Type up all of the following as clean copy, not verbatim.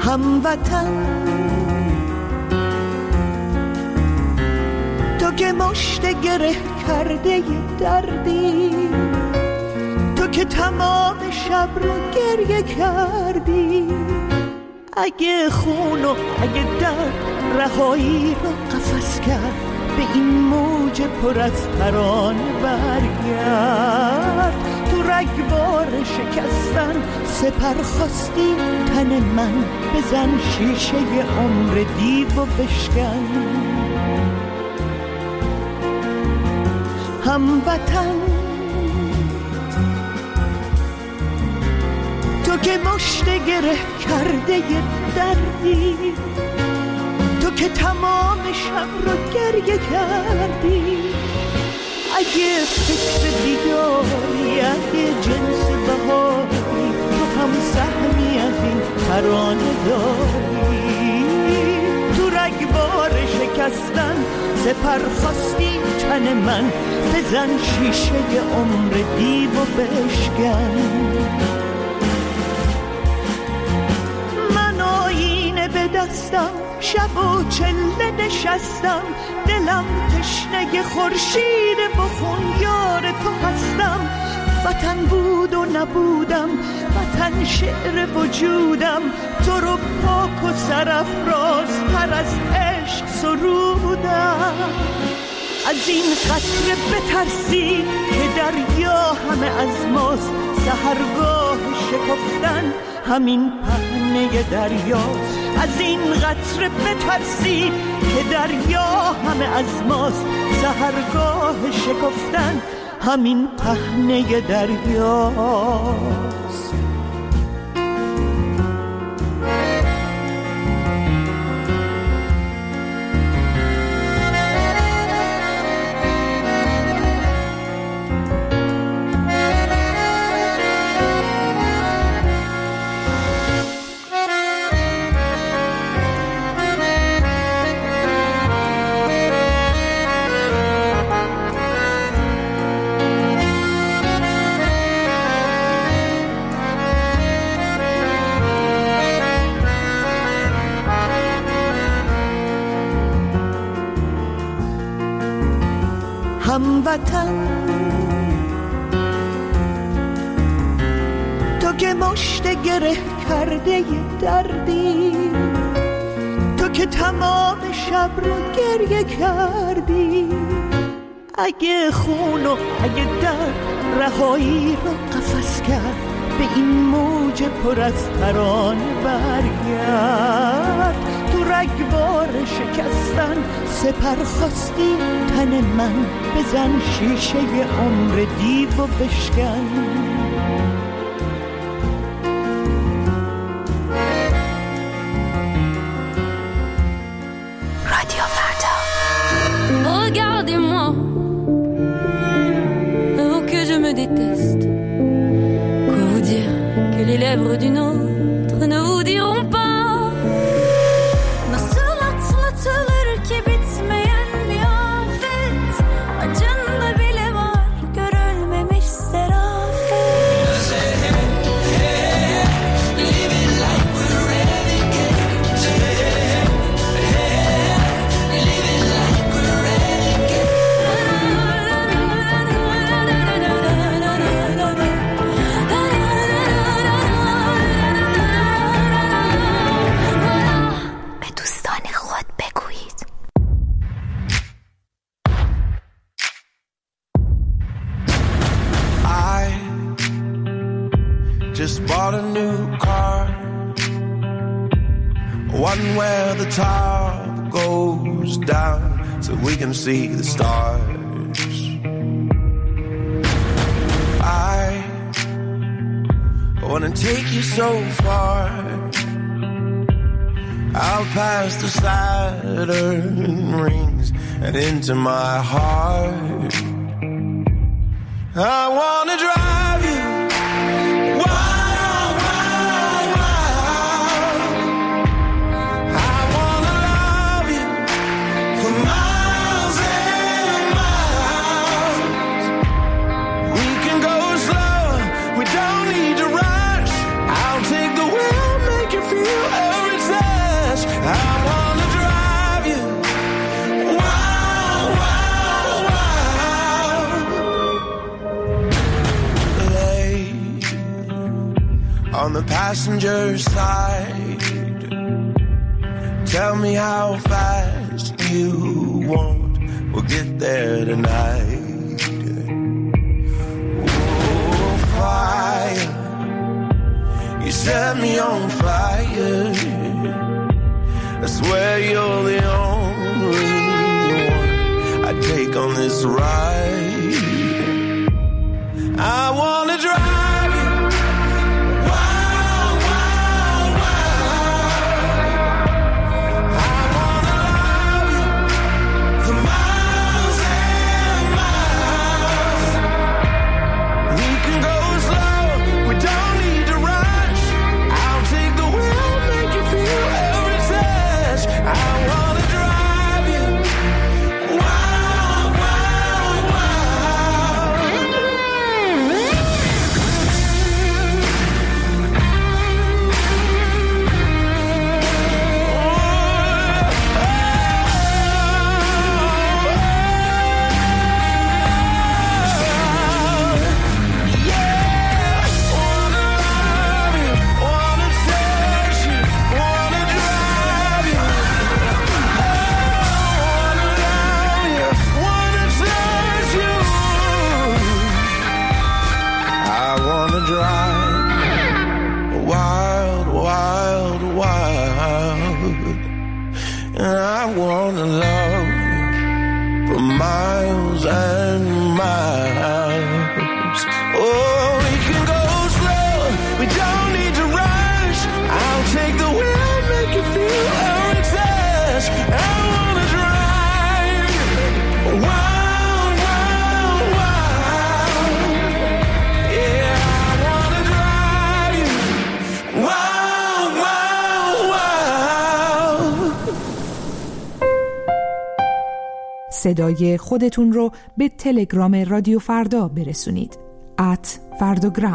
هموطن تو که مشت گره کرده دردی، تو که تمام شب رو گریه کردی، اگه خون و اگه درد رهایی رو قفس کرد، به این موج پر از ترانه برگرد. تو رگبار شکستن سپر خواستی تن من، بزن شیشه عمر دیو و بشکن. هموطن تو که مشت گره کرده دردی، تو که تمام شب رو گریه کردی، اگه فکر دیداری، اگه جنس بهاری، تو هم سهمی از این ترانه داری. تو رگبار شکستن سپر خواستی تن من، بزن شیشه عمر دیو و بشکن. من آینه به دستم، شب و چله نشستم، دلم تشنه خورشید بخون یار تو هستم. وطن بود و نبودم، وطن شعر وجودم، تو رو پاک و سرافرازتر از عشق سرودم. از این قطره بترسی که دریا همه از ماست، سحرگاه شکفتن همین پهنه دریاست. از این قطره بترسی که دریا همه از ماست، سحرگاه شکفتن همین پهنه دریاست. هموطن تو که مشت گره کرده دردی، تو که تمام شب رو گریه کردی، اگه خون و اگه درد رهایی رو قفس کرد، به این موج پر از ترانه برگرد. تو رگبار شکستن سپر خواستی تن من، بزن شیشه عمر دیو و بشکن. رادیو فردا. Regardez-moi, vous que je me déteste. Quoi vous dire que les lèvres d'une autre ne vous diront pas. Just bought a new car, one where the top goes down so we can see the stars. I wanna take you so far, out past the Saturn rings and into my heart. I wanna drive you wild, wild, wild. I wanna love you for miles and miles. We can go slow, we don't need to rush. I'll take the wheel, make you feel every I wanna drive you wild, wild, wild. Lay on the passenger side, tell me how fast you want. We'll get there tonight. Oh, fire, you set me on fire. I swear you're the only one I take on this ride. I wanna drive you wild, wild, wild. I wanna love you for miles and miles. We can go slow, we don't need to rush. I'll take the wheel, make you feel every touch. I wanna drive you wild, wild, wild. Wild, wild, wild. And I wanna love you for miles and miles. Oh, we can go slow, we don't need to rush. I'll take the wheel, make you feel every touch. I wanna drive wild, wild, wild. Yeah, I wanna drive you wild, wild, wild. صدای خودتون رو به تلگرام رادیو فردا برسونید. @فرداگرام.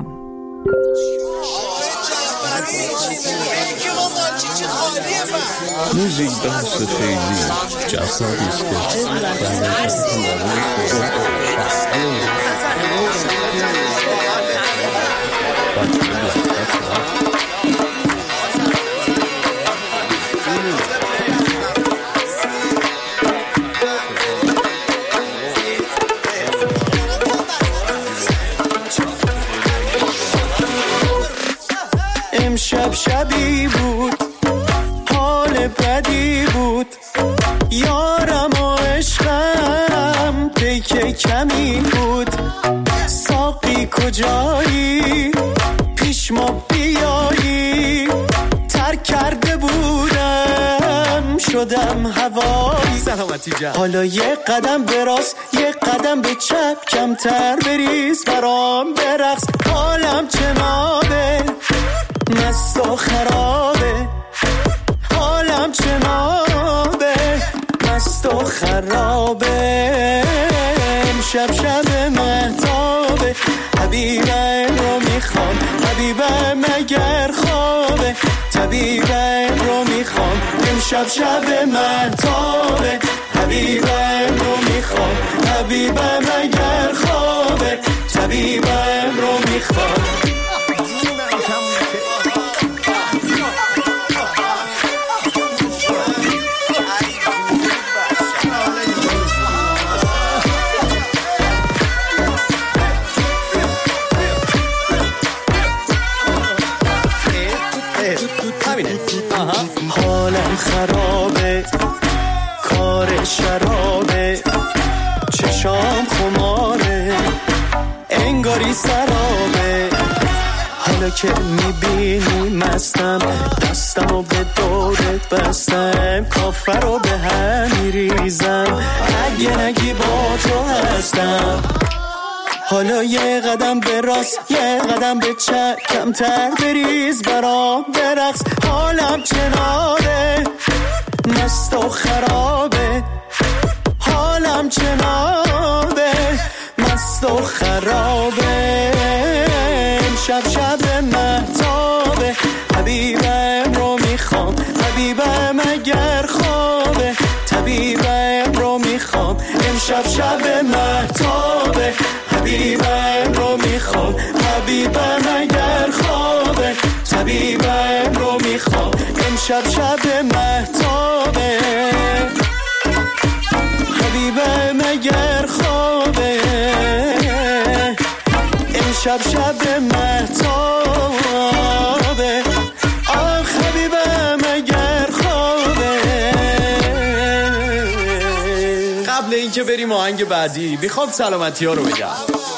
موزیک بحث خیلی جذابی است امشب شبی بود، حال بدی بود، یارم و عشقم پیک کمی بود. ساقی کجایی؟ پیش ما بیایی. ترک کرده بودم شدم هوایی. سلامتی جان. حالا یه قدم به راست یه قدم به چپ، کمتر بریز برام برقص. حالم چنابه مست و خرابه، حالم چنابه مست و خرابه. امشب شب مهتابه، حبیبم رو میخوام، حبیبم اگر خوابه، طبیبم رو میخوام. امشب شب مهتابه، حبیبم رو میخوام، حبیبم اگر خوابه، طبیبم رو میخوام. حالم خرابه، کار شرابه، چشام خماره، انگاری سرابه. حالا که میبینی مستم، دستمو به دورت بستم، کافر رو به هم میریزم، اگه نگی با تو هستم. حالا یه قدم به راست یه قدم به چپ، کمتر بریز برام برقص. حالم چنابه مست و خرابه، حالم چنابه مست و خرابه. امشب شب مهتابه، حبیبم رو میخوام، حبیبم شب مهتابه حبیبم رو میخوام حبیبم اگر خوابه طبیبم رو میخوام امشب شب مهتابه حبیبم اگر خوابه امشب شب مهتابه آخ حبیبم اگر خوابه. قبل اینکه بریم آهنگ بعدی میخوام سلامتی ها رو بگم.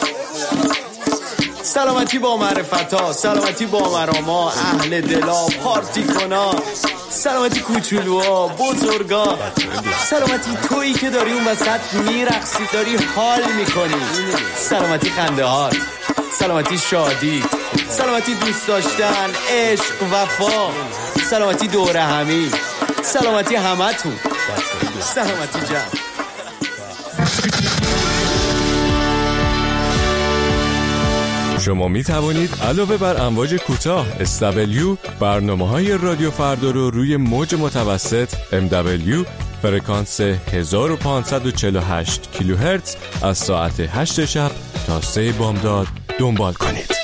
سلامتی با معرفتا، سلامتی با مراما، اهل دلا، پارتی کنا، سلامتی کوچولوها، بزرگا، سلامتی تویی که داری اون وسط میرقصی داری حال میکنی، سلامتی خنده هات، سلامتی شادی، سلامتی دوست داشتن، عشق، وفا، سلامتی دوره همی، سلامتی همتون، سلامتی جمع. شما می توانید علاوه بر امواج کوتاه SW برنامه‌های رادیو فردا رو روی موج متوسط MW فرکانس 1548 کیلوهرتز از ساعت 8 شب تا 3 بامداد دنبال کنید.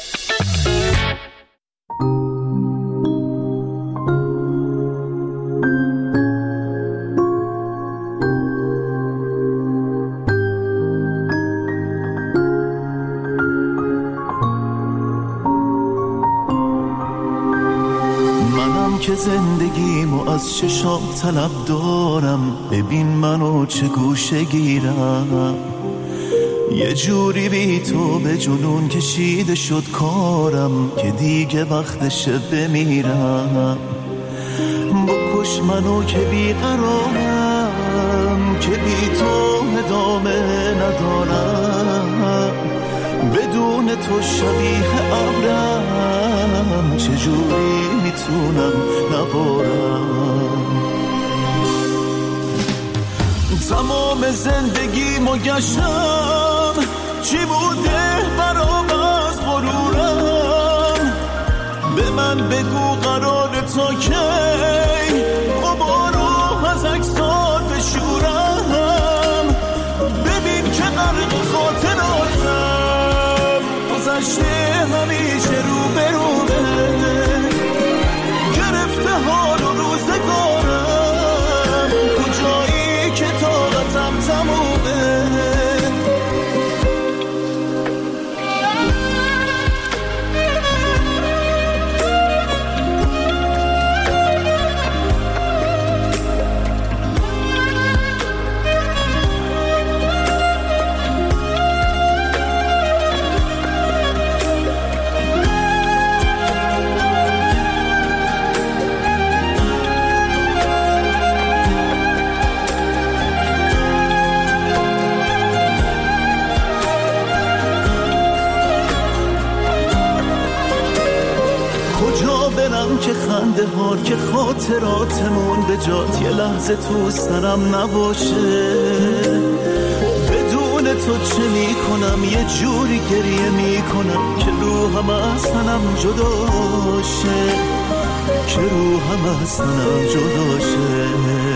که زندگیمو از چشام طلب دارم ببین منو چه گوشه گیرم یه جوری بی تو به جنون کشیده شد کارم که دیگه وقتشه بمیرم بکش منو که بی قرارم که بی تو ادامه ندارم بدون تو شبیه ابرم چجوری میتونم نبارم تمام زندگیمو گشتم چی بوده برام از غرورم به من بگو قرار تا کی غبارو از عکسات بشورم ببین که غرق خاطراتم گذشته همیشه رو به روبه گرفته حال و روزگارم کجایی که طاقتم تمومه که خنده هار که خاطراتمون به جات یه لحظه تو سرم نباشه بدون تو چه میکنم یه جوری گریه میکنم که روحم از تنم جداشه که روحم از تنم جداشه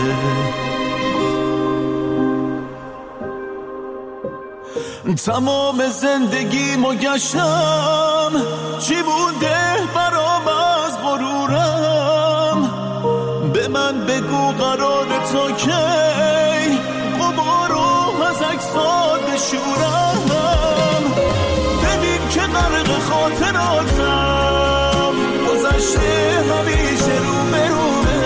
تمام زندگیمو گشتم چی بوده برام از غرورم به من بگو قرار تا کی غبارو از عکسات بشورم ببین که غرق خاطراتم گذشته همیشه رو به روبه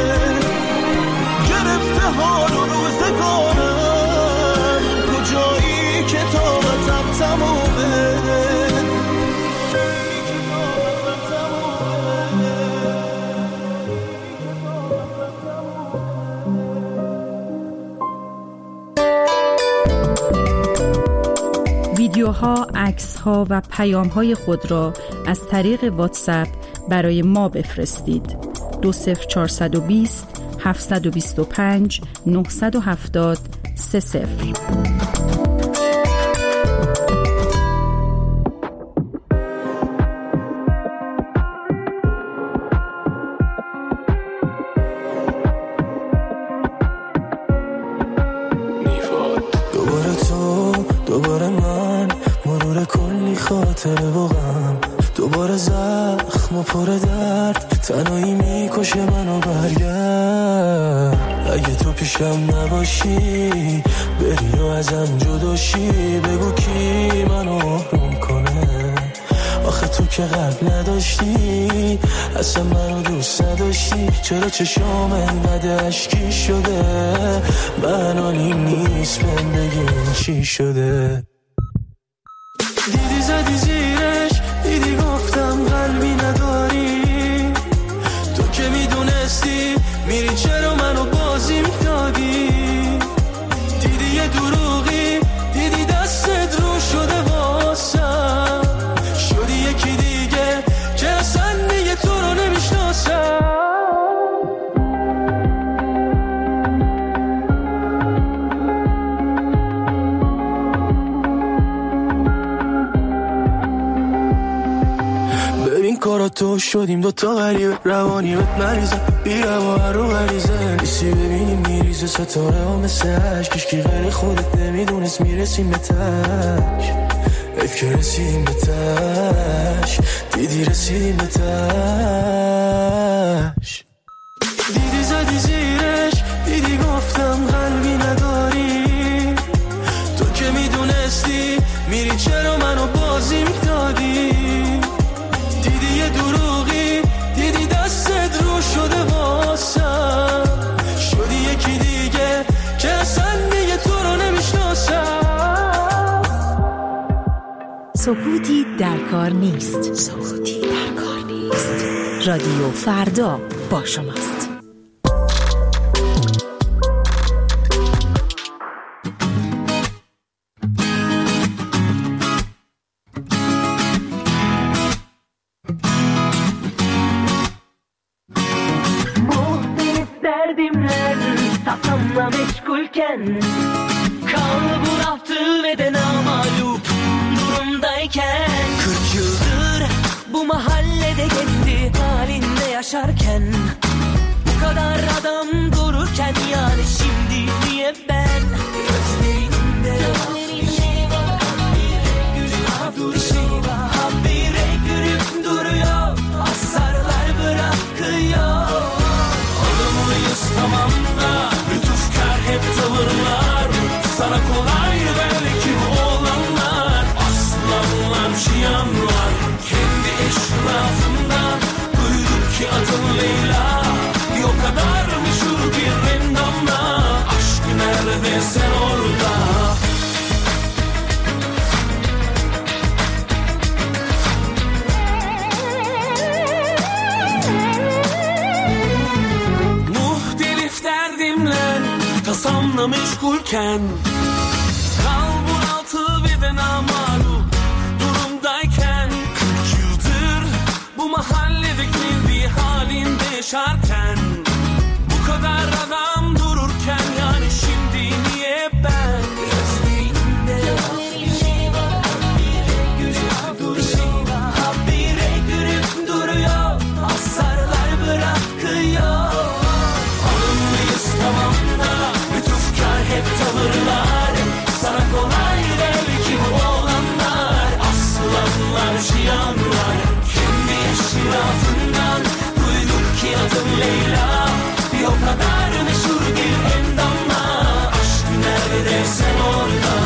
گرفته حال و روزگارم کجایی که طاقتم تمومه ویدیوها، عکس‌ها و پیام‌های خود را از طریق واتساپ برای ما بفرستید. 20420 725 970 30. دوباره تو دوباره من مرور کلی خاطره و غم، دوباره زخم و پر درد، تنهایی میکشه منو. برگرد اگه تو پیشم نباشی، بری و ازم جداشی، بگو کی منو آروم کنه. آخه تو که قلب نداشتی، اصلا منو دوست نداشتی، چرا چشام انقدر اشکی شده؟ من آنیم نیست بهم بگین چی شده. دیدی زدی زیرش، دیدی گفتم قلبی نداری، تو که میدونستی میری چرا منو بازی میدادی. دیدی یه دروغی، دیدی دستت رو شده واسم، شدی یکی دیگه که اصلا دیگه تو رو نمیشناسم. کارا تو شدیم دوتا غریبه، روانی بهت مریضه، بیرم و هر رو غریزه، نیستی ببینیم میریزه ستاره ها مثل عشق، کشکی غیر خودت نمیدونست میرسیم به تش، حیف که رسیدیم به تش، دیدی رسیدیم به تش. دیدی زدی زیرش، دیدی گفتم قلبی نداری، تو که میدونستی میری چرا منو بازی میدادی. دیدی یه دروغی، دیدی دستت رو شده واسم، شدی یکی دیگه که اصلا دیگه تو رو نمیشناسم. سکوتی در کار نیست. سکوتی در کار نیست. رادیو فردا با شماست. Kafamla meşgulken, kal buraftı ve de namalup durumdayken, 40 yıldır bu mahallede kendi halinde yaşarken, bu kadar adam dururken, yani şimdi niye ben gözlerinde bir şey var, bir şey var, habire gülüp duruyor, asarlar bırakıyor. Olumluyuz tamam da lütufkar hep tavırlar, sana kolay belki bu olanlar, aslanlar şiyanlar, kendi eşrafından duyduk ki adın Leyla, bir o kadar meşhur bir endamla, aşk nerede sen orada. Tasamla meşgulken, kal bunaltı ve de namalup durumdayken, 40 yıldır bu mahallede kendi halinde yaşarken, bu kadar adam dururken, yani şimdi niye ben gözlerinde bir şey var, habire gülüp duruyor, habire gülüp duruyor, asarlar bırakıyor. Olumluyuz tamam da hep tavırlar, sana kolay belki bu olanlar, aslanlar şiyanlar, kendi eşrafından duyduk ki adın Leyla, bir o kadar meşhur bir endamla, aşk nerede sen orada.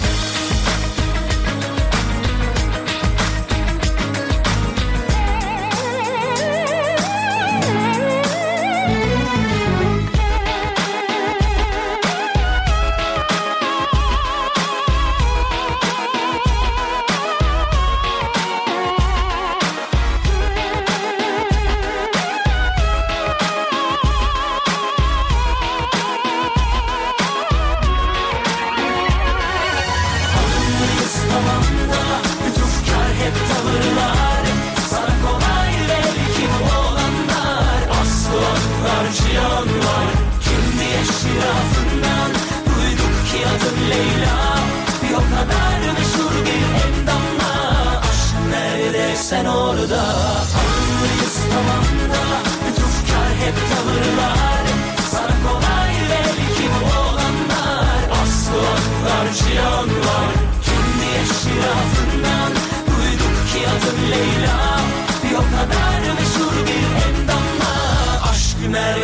Sen orada anlıyız tamam da lütufkar hep tavırlar, sana kolay belki bu olanlar, aslanlar cihanlar.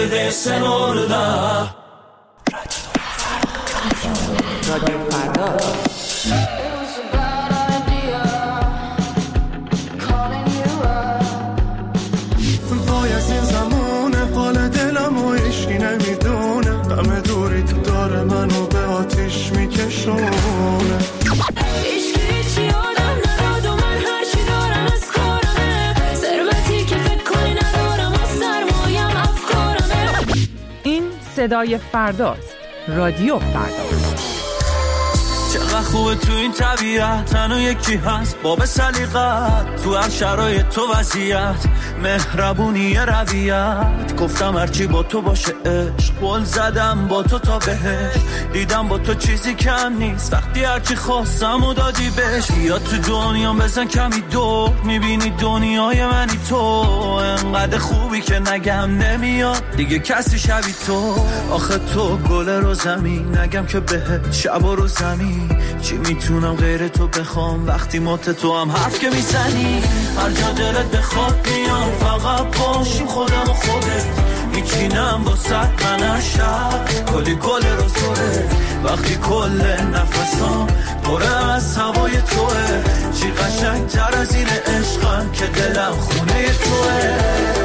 vedesse nulla. رادیو فردا. وای از این زمونه حال دلم و هیچی نمیدونه، غم دوری تو داره منو به آتیش میکشونه. صدای فرداست. رادیو فردا. چقدر خوبه تو این طبیعت، تنها یکی هست باب سلیقت، تو هر شرایط تو وضعیت، مهربونی رویت. گفتم هرچی با تو باشه عشق، قول زدم با تو تا بهش، دیدم با تو چیزی کم نیست، وقتی هرچی خواستم و دادی بهش. یا تو دنیا بزن کمی دور، میبینی دنیای منی تو، انقدر خوبی که نگم نمیاد دیگه کسی شبی تو. آخه تو گل رو زمین، نگم که بهت شب و رو زمین، چی میتونم غیر تو بخوام وقتی مات تو هم حرف که میزنی. هر جا دلت بخواد میام، فقط باشیم خودم و خودت، میچینم با صد من شب کلی گل رو زوره، وقتی کل نفسام پره از هوای توه. چی قشنگ تر از این عشقم که دلم خونه توه.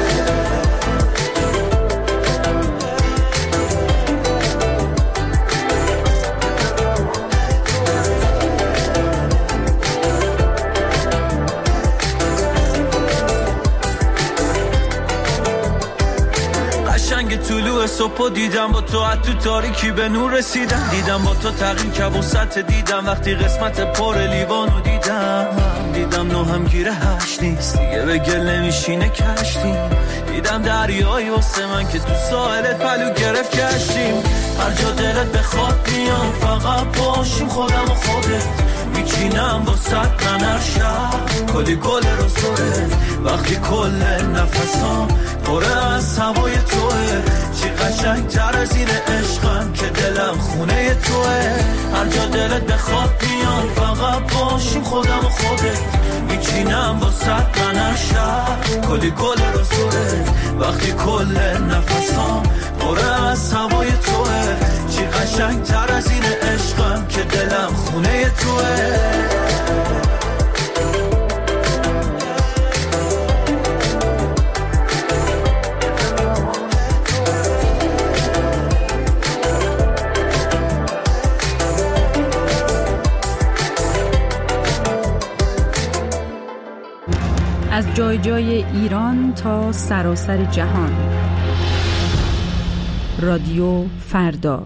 طلوع صبح دیدم با تو، از تو تاریکی به نور رسیدم، دیدم با تو تغییر کبوست دیدم، وقتی قسمت پر لیوانو دیدم نو هم گیره هشت نیست دیگه، به گل نمیشینه کشتیم، دیدم دریایی واسه من که تو ساحلت پلو گرفت کشتیم. هر جا دلت بخواد میام، فقط باشیم خودم و خودت، میچینم با صد من هر شب کلی گل رو سوره، وقتی کل نفسام پره از هوای توه. چی قشنگ تر از این عشقم که دلم خونه توه. هر جا دلت بخواد میام، فقط باشیم خودم و خودت، میچینم با صد من هر شب کلی گل رو سوره، وقتی کل نفسام پره از هوای توه. چی قشنگ تر از این عشقم که دلم خونه توه. از جای جای ایران تا سراسر جهان. رادیو فردا.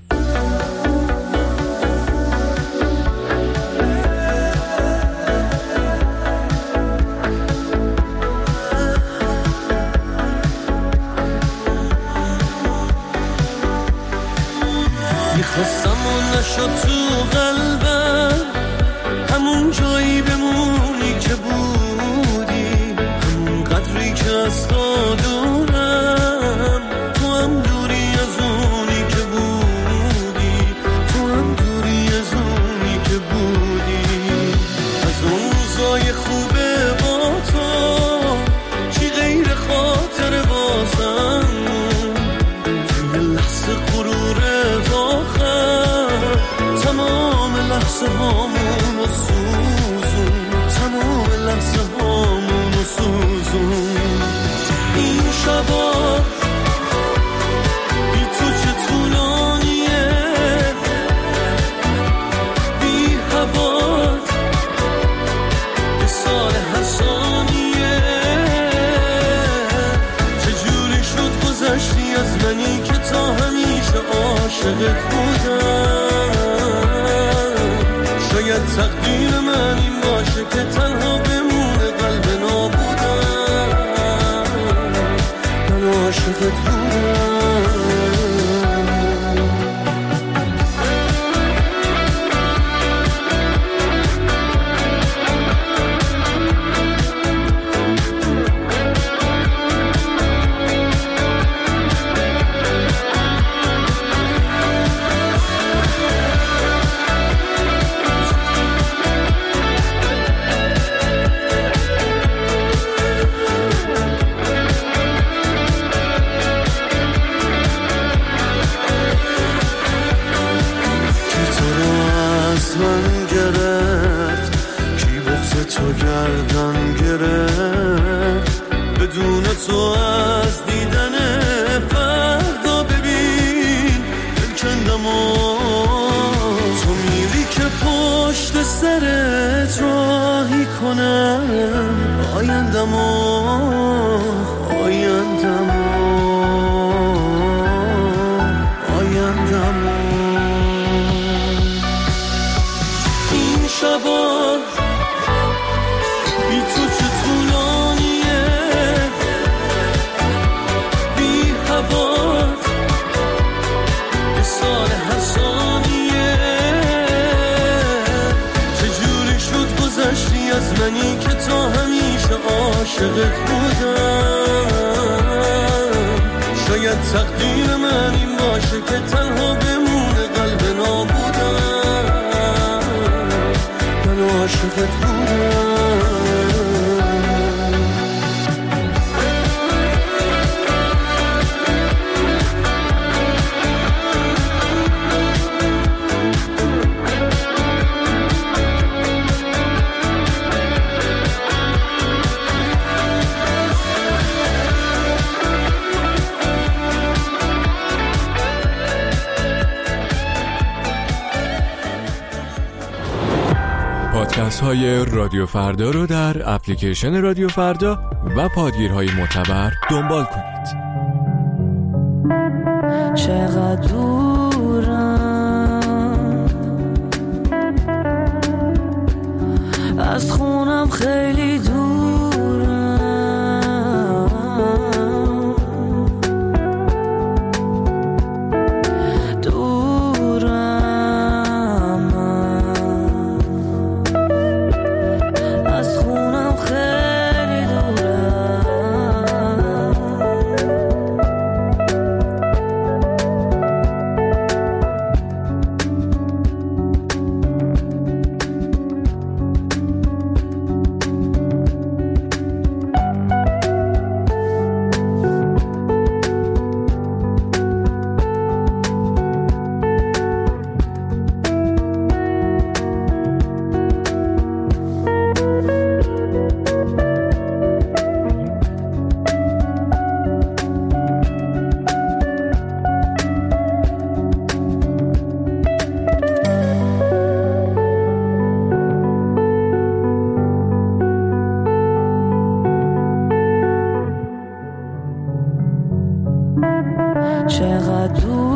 میخواستم اون نشد تو قلبم، همون جایی بمونی که بودی، همون قدری که از تو دورم، تو هم دوری از اونی که بودی، تو هم دوری از اونی که بودی. از اون روزای خوبه با تو چی غیر خاطر بازم، توی لحظه غرور آخر تمام لحظه هامون و سوزون، تمام لحظه هامون و سوزون. این شبا بی تو چه طولانیه، بی هوات به سال هر ثانیه، چجوری شد گذشتی از منی که تا همیشه عاشقت بودم. شاید تقدیر من این باشه که تنها بمونه قلب نابودم، من عاشقت بودم. سردم گرفت بدون تو از دیدن فردا ببین دلکندم و تو میری که پشت سرت راهی کنم آیندم این شبا بی تو چه طولانیه بی هوات به سال هر ثانیه چجوری شد گذشتی از منی که تا همیشه عاشقت بودم شاید تقدیر من این باشه که تنها بمونه قلب نابودم من عاشقت بودم پادکست های رادیو فردا رو در اپلیکیشن رادیو فردا و پادگیرهای معتبر دنبال کنید. چقدر دورم از خونم خیلی چقدر